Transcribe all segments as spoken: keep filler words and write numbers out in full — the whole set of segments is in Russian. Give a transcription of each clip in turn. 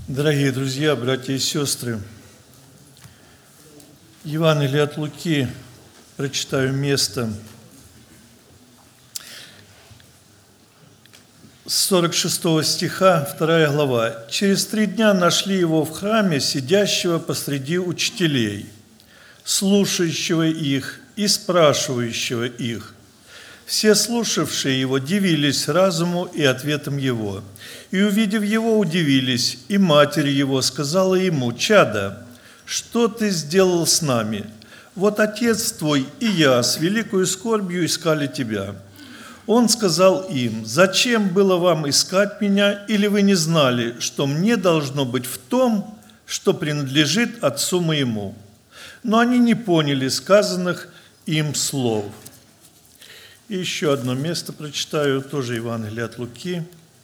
Дорогие друзья, братья и сестры, Евангелие от Луки, прочитаю место с сорок шестого стиха, вторая глава. «Через три дня нашли его в храме, сидящего посреди учителей, слушающего их и спрашивающего их. Все слушавшие его дивились разуму и ответам его. И, увидев его, удивились, и матерь его сказала ему: «Чадо, что ты сделал с нами? Вот отец твой и я с великою скорбью искали тебя». Он сказал им: «Зачем было вам искать меня, или вы не знали, что мне должно быть в том, что принадлежит отцу моему?» Но они не поняли сказанных им слов. И еще одно место прочитаю, тоже Евангелие от Луки,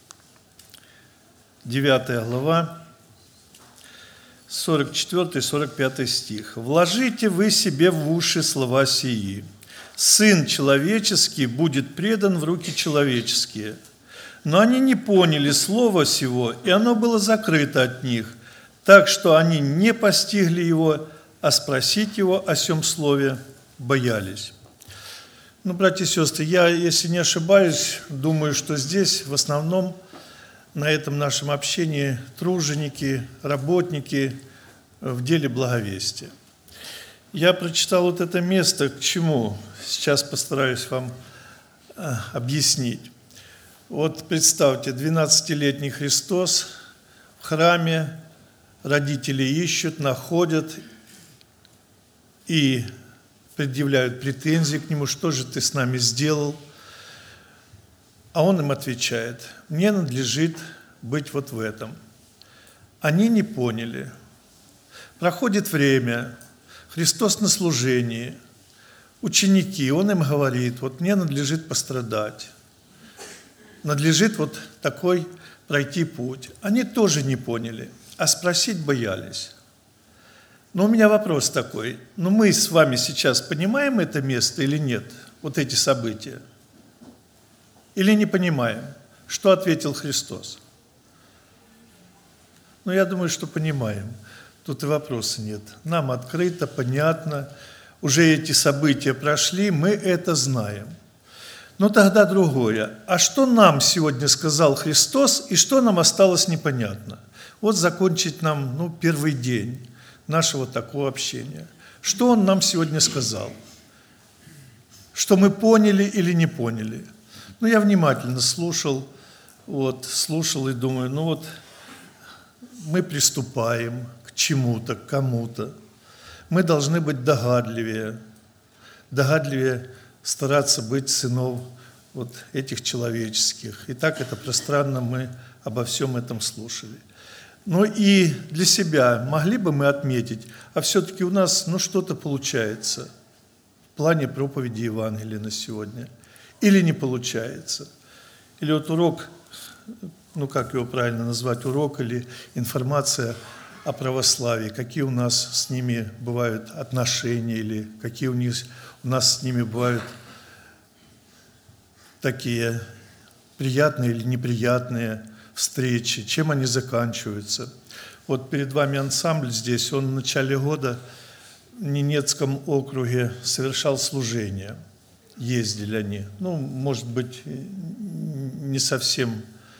девятая глава, сорок четвёртый сорок пятый стих. «Вложите вы себе в уши слова сии. Сын человеческий будет предан в руки человеческие». Но они не поняли слова сего, и оно было закрыто от них, так что они не постигли его, а спросить его о сем слове боялись. Ну, братья и сестры, я, если не ошибаюсь, думаю, что здесь в основном на этом нашем общении труженики, работники в деле благовестия. Я прочитал вот это место, к чему сейчас постараюсь вам объяснить. Вот представьте, двенадцатилетний Христос в храме, родители ищут, находят и предъявляют претензии к нему: «Что же ты с нами сделал?» А он им отвечает: «Мне надлежит быть вот в этом». Они не поняли. Проходит время, Христос на служении, ученики, он им говорит: «Вот мне надлежит пострадать, надлежит вот такой пройти путь». Они тоже не поняли, а спросить боялись. Но у меня вопрос такой: ну мы с вами сейчас понимаем это место или нет, вот эти события? Или не понимаем? Что ответил Христос? Ну, я думаю, что понимаем. Тут и вопроса нет. Нам открыто, понятно. Уже эти события прошли, мы это знаем. Но тогда другое. А что нам сегодня сказал Христос, и что нам осталось непонятно? Вот закончить нам, ну, первый день нашего такого общения. Что Он нам сегодня сказал? Что мы поняли или не поняли? Ну, я внимательно слушал, вот, слушал и думаю, ну вот, мы приступаем к чему-то, к кому-то. Мы должны быть догадливее, догадливее стараться быть сынов вот этих человеческих. И так это пространно мы обо всем этом слушали. Ну и для себя могли бы мы отметить, а все-таки у нас, ну, что-то получается в плане проповеди Евангелия на сегодня. Или не получается. Или вот урок, ну как его правильно назвать, урок или информация о православии, какие у нас с ними бывают отношения, или какие у, них, у нас с ними бывают такие приятные или неприятные встречи, чем они заканчиваются. Вот перед вами ансамбль здесь, он в начале года в Ненецком округе совершал служение. Ездили они. Ну, может быть, не совсем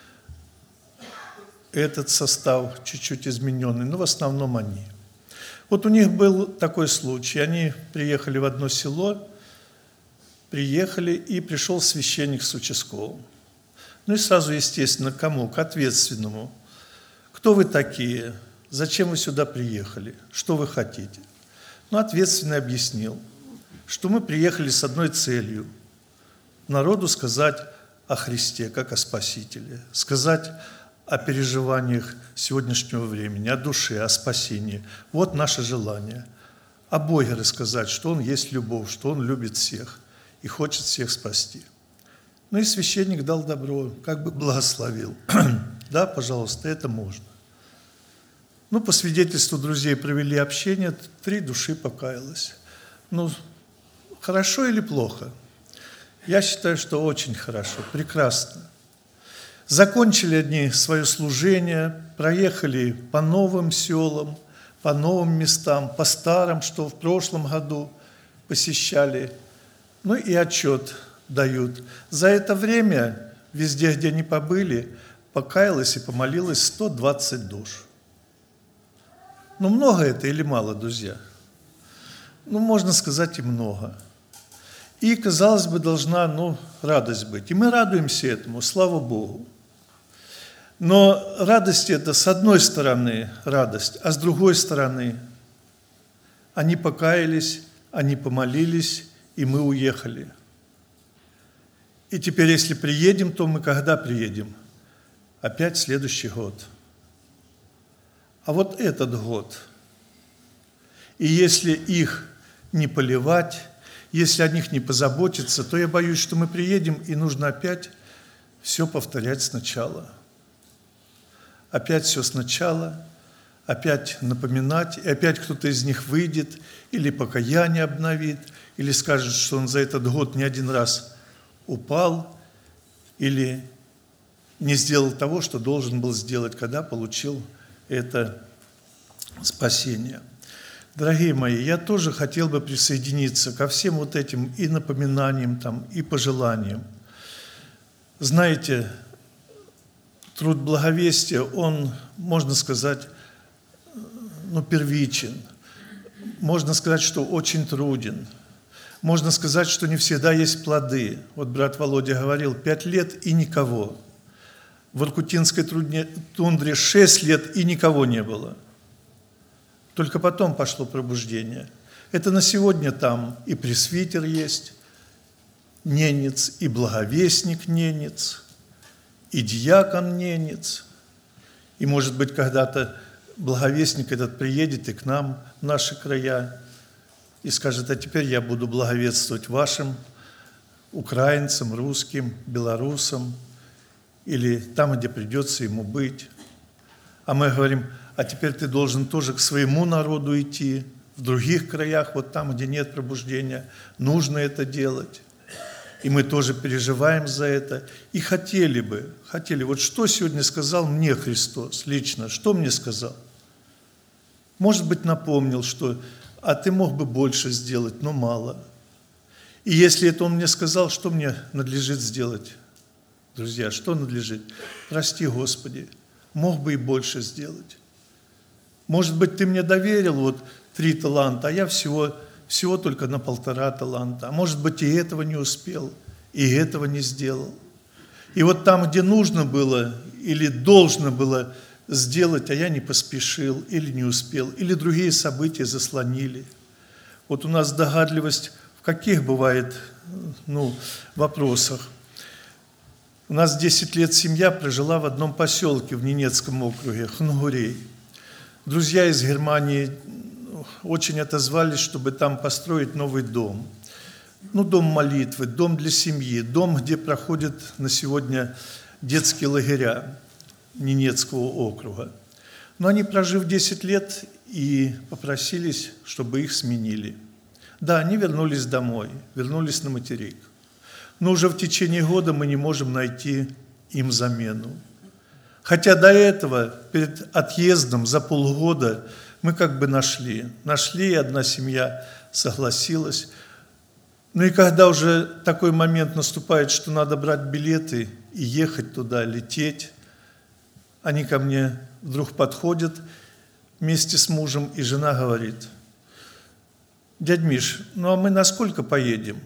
этот состав, чуть-чуть измененный, но в основном они. Вот у них был такой случай. Они приехали в одно село, приехали, и пришел священник с участковым. Ну и сразу, естественно, к кому? К ответственному. Кто вы такие? Зачем вы сюда приехали? Что вы хотите? Ну, ответственный объяснил, что мы приехали с одной целью – народу сказать о Христе, как о Спасителе, сказать о переживаниях сегодняшнего времени, о душе, о спасении. Вот наше желание. О Боге рассказать, что Он есть любовь, что Он любит всех и хочет всех спасти. Ну и священник дал добро, как бы благословил. Да, пожалуйста, это можно. Ну, по свидетельству друзей провели общение, три души покаялось. Ну, хорошо или плохо? Я считаю, что очень хорошо, прекрасно. Закончили они свое служение, проехали по новым селам, по новым местам, по старым, что в прошлом году посещали. Ну и отчет дают. За это время, везде, где они побыли, покаялось и помолилось сто двадцать душ. Ну, много это или мало, друзья? Ну, можно сказать, и много. И, казалось бы, должна, ну, радость быть. И мы радуемся этому, слава Богу. Но радость это, с одной стороны, радость, а с другой стороны, они покаялись, они помолились, и мы уехали. И теперь, если приедем, то мы когда приедем? Опять следующий год. А вот этот год. И если их не поливать, если о них не позаботиться, то я боюсь, что мы приедем, и нужно опять все повторять сначала. Опять все сначала, опять напоминать, и опять кто-то из них выйдет, или покаяние обновит, или скажет, что он за этот год не один раз упал, или не сделал того, что должен был сделать, когда получил это спасение. Дорогие мои, я тоже хотел бы присоединиться ко всем вот этим и напоминаниям, там, и пожеланиям. Знаете, труд благовестия, он, можно сказать, ну, первичен. Можно сказать, что очень труден. Можно сказать, что не всегда есть плоды. Вот брат Володя говорил, пять лет и никого. В Иркутинской тундре шесть лет и никого не было. Только потом пошло пробуждение. Это на сегодня там и пресвитер есть, ненец, и благовестник ненец, и диакон ненец. И, может быть, когда-то благовестник этот приедет и к нам, в наши края, и скажет, а теперь я буду благовествовать вашим украинцам, русским, белорусам, или там, где придется ему быть. А мы говорим, а теперь ты должен тоже к своему народу идти, в других краях, вот там, где нет пробуждения, нужно это делать. И мы тоже переживаем за это. И хотели бы, хотели, вот что сегодня сказал мне Христос лично, что мне сказал? Может быть, напомнил, что, а ты мог бы больше сделать, но мало. И если это он мне сказал, что мне надлежит сделать? Друзья, что надлежит? Прости, Господи, мог бы и больше сделать. Может быть, ты мне доверил вот три таланта, а я всего, всего только на полтора таланта. А может быть, и этого не успел, и этого не сделал. И вот там, где нужно было или должно было сделать, а я не поспешил или не успел, или другие события заслонили. Вот у нас догадливость в каких бывает, ну, вопросах. У нас десять лет семья прожила в одном поселке в Ненецком округе, Хангурей. Друзья из Германии очень отозвались, чтобы там построить новый дом. Ну, дом молитвы, дом для семьи, дом, где проходят на сегодня детские лагеря Ненецкого округа. Но они, прожив десять лет, и попросились, чтобы их сменили. Да, они вернулись домой, вернулись на материк. Но уже в течение года мы не можем найти им замену. Хотя до этого, перед отъездом за полгода, мы как бы нашли. Нашли, и одна семья согласилась. Ну и когда уже такой момент наступает, что надо брать билеты и ехать туда, лететь, они ко мне вдруг подходят вместе с мужем, и жена говорит, дядь Миш, ну а мы на сколько поедем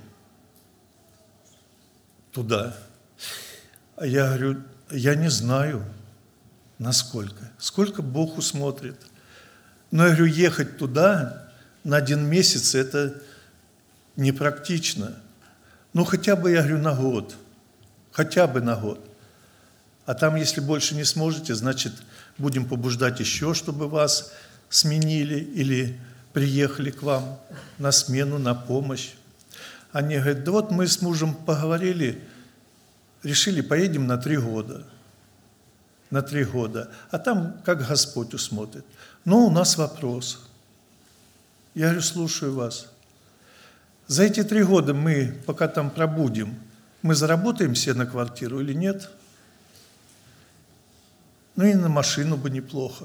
туда? А я говорю, я не знаю, насколько. Сколько Бог усмотрит. Но я говорю, ехать туда на один месяц, это непрактично. Ну, хотя бы, я говорю, на год. Хотя бы на год. А там, если больше не сможете, значит, будем побуждать еще, чтобы вас сменили или приехали к вам на смену, на помощь. Они говорят, да вот мы с мужем поговорили, решили, поедем на три года. На три года. А там, как Господь усмотрит. Но у нас вопрос. Я говорю, слушаю вас. За эти три года мы, пока там пробудем, мы заработаем себе на квартиру или нет? Ну и на машину бы неплохо.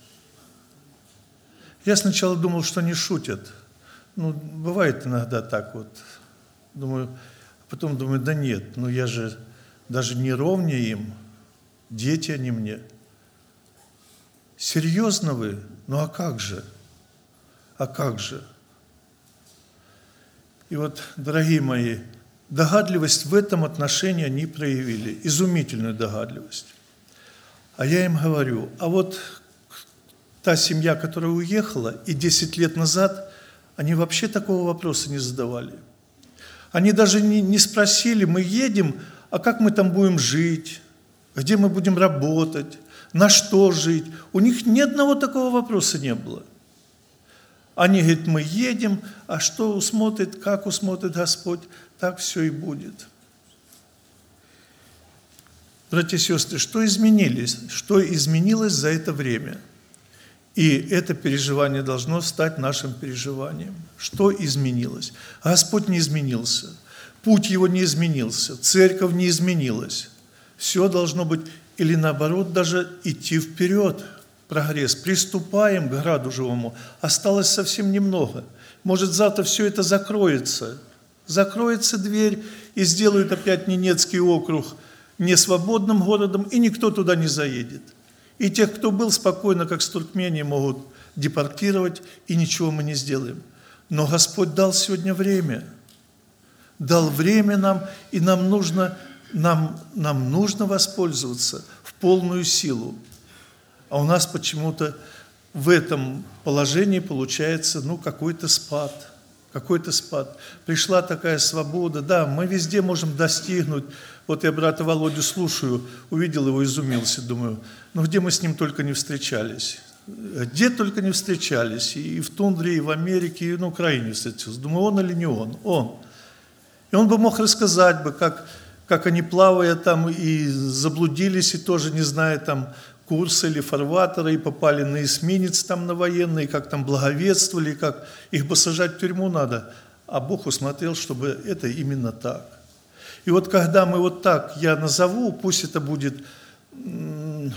Я сначала думал, что они шутят. Ну, бывает иногда так вот. Думаю, потом думаю, да нет, ну я же даже не ровнее им, дети они мне. Серьезно вы? Ну а как же? А как же? И вот, дорогие мои, догадливость в этом отношении они проявили, изумительную догадливость. А я им говорю, а вот та семья, которая уехала, и десять лет назад, они вообще такого вопроса не задавали. Они даже не, не спросили, мы едем, а как мы там будем жить, где мы будем работать, на что жить. У них ни одного такого вопроса не было. Они говорят, мы едем, а что усмотрит, как усмотрит Господь, так все и будет. Братья и сестры, что изменилось? Что изменилось за это время? И это переживание должно стать нашим переживанием. Что изменилось? Господь не изменился, путь Его не изменился, церковь не изменилась. Все должно быть, или наоборот, даже идти вперед, прогресс. Приступаем к граду живому. Осталось совсем немного. Может, завтра все это закроется. Закроется дверь и сделают опять Ненецкий округ несвободным городом, и никто туда не заедет. И тех, кто был спокойно, как с Туркменией, могут депортировать, и ничего мы не сделаем. Но Господь дал сегодня время. Дал время нам, и нам нужно, нам, нам нужно воспользоваться в полную силу. А у нас почему-то в этом положении получается, ну, какой-то спад. Какой-то спад. Пришла такая свобода. Да, мы везде можем достигнуть. Вот я брата Володю слушаю, увидел его, изумился. Думаю, ну где мы с ним только не встречались. Где только не встречались. И в тундре, и в Америке, и на Украине встретился. Думаю, он или не он? Он. И он бы мог рассказать бы, как, как они, плавая там, и заблудились, и тоже не зная там курса или фарватера, и попали на эсминец там на военный, и как там благовествовали, и как их бы сажать в тюрьму надо. А Бог усмотрел, чтобы это именно так. И вот когда мы вот так, я назову, пусть это будет, ну,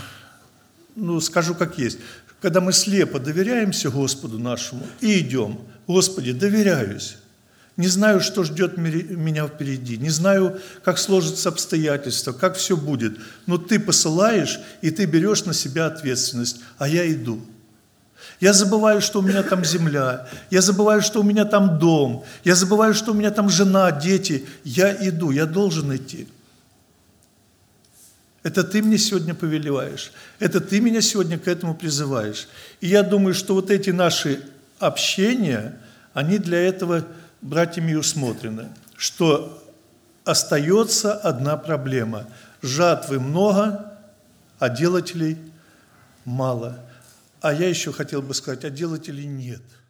скажу как есть, когда мы слепо доверяемся Господу нашему и идем, Господи, доверяюсь, не знаю, что ждет меня впереди, не знаю, как сложатся обстоятельства, как все будет, но Ты посылаешь, и Ты берешь на себя ответственность, а я иду. Я забываю, что у меня там земля, я забываю, что у меня там дом, я забываю, что у меня там жена, дети. Я иду, я должен идти. Это Ты мне сегодня повелеваешь, это Ты меня сегодня к этому призываешь. И я думаю, что вот эти наши общения, они для этого братьями усмотрены, что остается одна проблема. Жатвы много, а делателей мало. А я еще хотел бы сказать, а делателей нет.